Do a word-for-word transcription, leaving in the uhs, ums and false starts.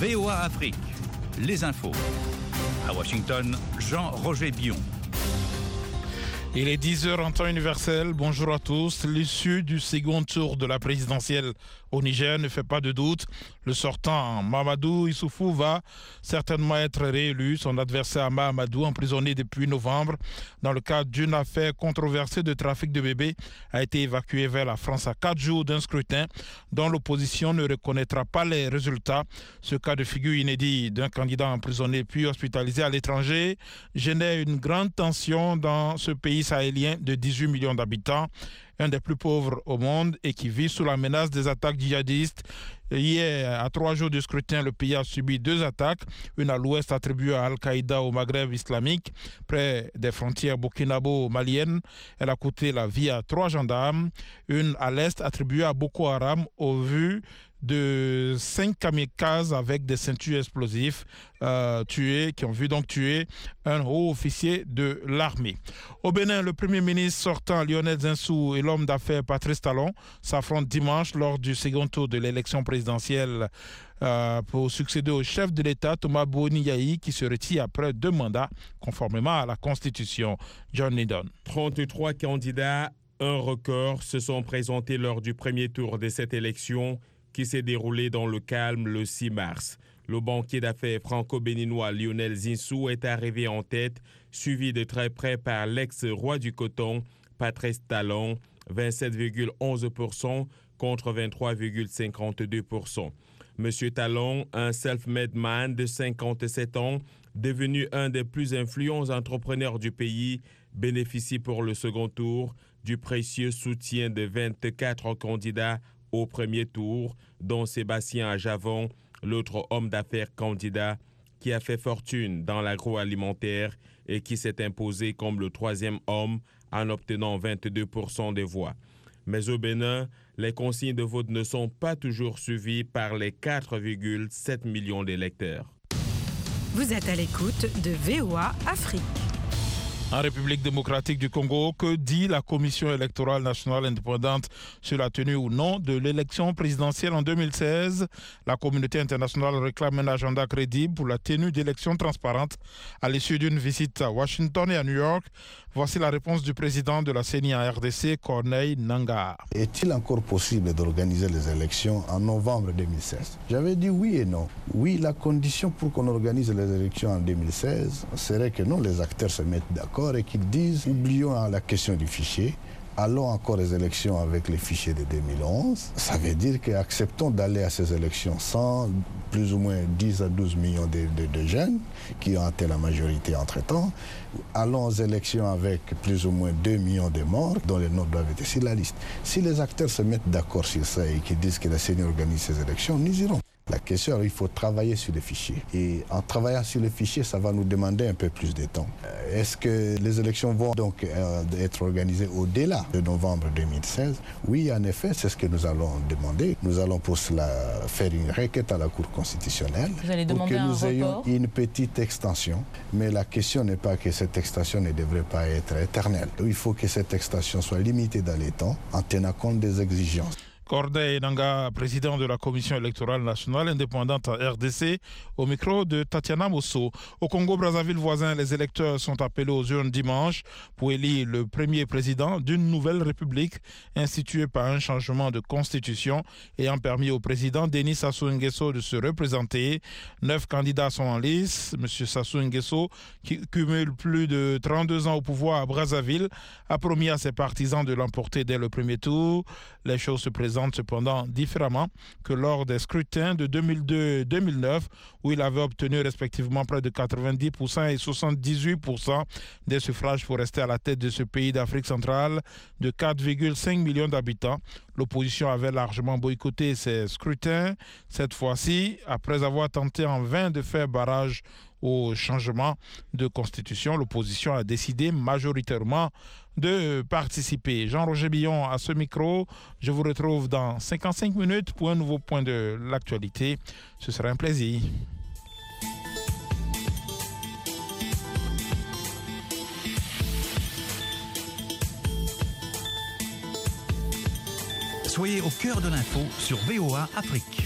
V O A Afrique, les infos. À Washington, Jean-Roger Bion. Il est dix heures en temps universel. Bonjour à tous. L'issue du second tour de la présidentielle au Niger ne fait pas de doute. Le sortant Mahamadou Issoufou va certainement être réélu. Son adversaire Mahamadou, emprisonné depuis novembre dans le cadre d'une affaire controversée de trafic de bébés, a été évacué vers la France à quatre jours d'un scrutin dont l'opposition ne reconnaîtra pas les résultats. Ce cas de figure inédit d'un candidat emprisonné puis hospitalisé à l'étranger génère une grande tension dans ce pays sahélien de dix-huit millions d'habitants, un des plus pauvres au monde et qui vit sous la menace des attaques djihadistes. Hier, à trois jours du scrutin, le pays a subi deux attaques, une à l'ouest attribuée à Al-Qaïda au Maghreb islamique, près des frontières burkinabo-maliennes. Elle a coûté la vie à trois gendarmes, une à l'est attribuée à Boko Haram au vu de cinq kamikazes avec des ceintures explosifs euh, tués, qui ont vu donc tuer un haut officier de l'armée. Au Bénin, le premier ministre sortant Lionel Zinsou et l'homme d'affaires Patrice Talon s'affrontent dimanche lors du second tour de l'élection présidentielle euh, pour succéder au chef de l'État Thomas Boni-Yahi qui se retire après deux mandats conformément à la Constitution. John Needon. trente-trois candidats, un record, se sont présentés lors du premier tour de cette élection qui s'est déroulé dans le calme le six mars. Le banquier d'affaires franco-béninois Lionel Zinsou est arrivé en tête, suivi de très près par l'ex-roi du coton, Patrice Talon, vingt-sept virgule onze pour cent contre vingt-trois virgule cinquante-deux pour cent. Monsieur Talon, un self-made man de cinquante-sept ans, devenu un des plus influents entrepreneurs du pays, bénéficie pour le second tour du précieux soutien de vingt-quatre candidats au premier tour, dont Sébastien Ajavon, l'autre homme d'affaires candidat qui a fait fortune dans l'agroalimentaire et qui s'est imposé comme le troisième homme en obtenant vingt-deux pour cent des voix. Mais au Bénin, les consignes de vote ne sont pas toujours suivies par les quatre virgule sept millions d'électeurs. Vous êtes à l'écoute de V O A Afrique. En République démocratique du Congo, que dit la Commission électorale nationale indépendante sur la tenue ou non de l'élection présidentielle en deux mille seize? La communauté internationale réclame un agenda crédible pour la tenue d'élections transparentes à l'issue d'une visite à Washington et à New York. Voici la réponse du président de la C E N I en R D C, Corneille Nangaa. Est-il encore possible d'organiser les élections en novembre deux mille seize? J'avais dit oui et non. Oui, la condition pour qu'on organise les élections en deux mille seize serait que non, les acteurs se mettent d'accord et qu'ils disent, oublions la question du fichier, allons encore aux élections avec les fichiers de deux mille onze. Ça veut dire qu'acceptons d'aller à ces élections sans plus ou moins dix à douze millions de, de, de jeunes qui ont atteint la majorité entre-temps. Allons aux élections avec plus ou moins deux millions de morts dont les noms doivent être sur la liste. Si les acteurs se mettent d'accord sur ça et qu'ils disent que la C E N I organise ces élections, nous irons. La question, il faut travailler sur les fichiers. Et en travaillant sur les fichiers, ça va nous demander un peu plus de temps. Est-ce que les élections vont donc euh, être organisées au-delà de novembre deux mille seize? Oui, en effet, c'est ce que nous allons demander. Nous allons pour cela faire une requête à la Cour constitutionnelle Vous allez pour demander que nous un ayons report? une petite extension. Mais la question n'est pas que cette extension ne devrait pas être éternelle. Il faut que cette extension soit limitée dans les temps en tenant compte des exigences. Corneille Nangaa, président de la Commission électorale nationale indépendante en R D C, au micro de Tatiana Mosso. Au Congo-Brazzaville voisin, les électeurs sont appelés aux urnes dimanche pour élire le premier président d'une nouvelle république instituée par un changement de constitution ayant permis au président Denis Sassou Nguesso de se représenter. Neuf candidats sont en lice. M. Sassou Nguesso, qui cumule plus de trente-deux ans au pouvoir à Brazzaville, a promis à ses partisans de l'emporter dès le premier tour. Les choses se présentent cependant différemment que lors des scrutins de deux mille deux et deux mille neuf où il avait obtenu respectivement près de quatre-vingt-dix pour cent et soixante-dix-huit pour cent des suffrages pour rester à la tête de ce pays d'Afrique centrale de quatre virgule cinq millions d'habitants. L'opposition avait largement boycotté ces scrutins. Cette fois-ci, après avoir tenté en vain de faire barrage au changement de constitution, l'opposition a décidé majoritairement de participer. Jean-Roger Billon à ce micro. Je vous retrouve dans cinquante-cinq minutes pour un nouveau point de l'actualité. Ce sera un plaisir. Soyez au cœur de l'info sur V O A Afrique.